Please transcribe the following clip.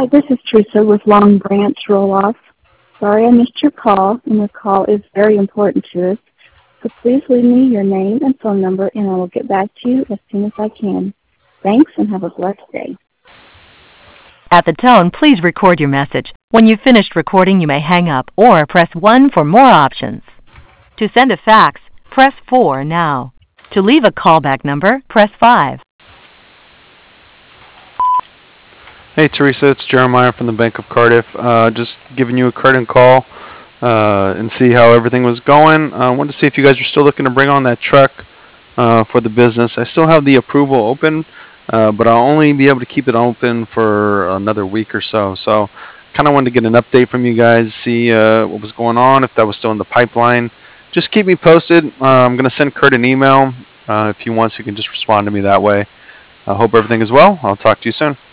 Hi, this is Teresa with Long Branch Roll-Off. Sorry I missed your call, and your call is very important to us. So please leave me your name and phone number, and I will get back to you as soon as I can. Thanks, and have a blessed day. At the tone, please record your message. When you've finished recording, you may hang up or press 1 for more options. To send a fax, press 4 now. To leave a callback number, press 5. Hey Teresa, it's Jeremiah from the Bank of Cardiff. Just giving you a current call and see how everything was going. I wanted to see if you guys are still looking to bring on that truck for the business. I still have the approval open, but I'll only be able to keep it open for another week or so. So kind of wanted to get an update from you guys, see what was going on, if that was still in the pipeline. Just keep me posted. I'm going to send Kurt an email. If he wants, he can just respond to me that way. I hope everything is well. I'll talk to you soon.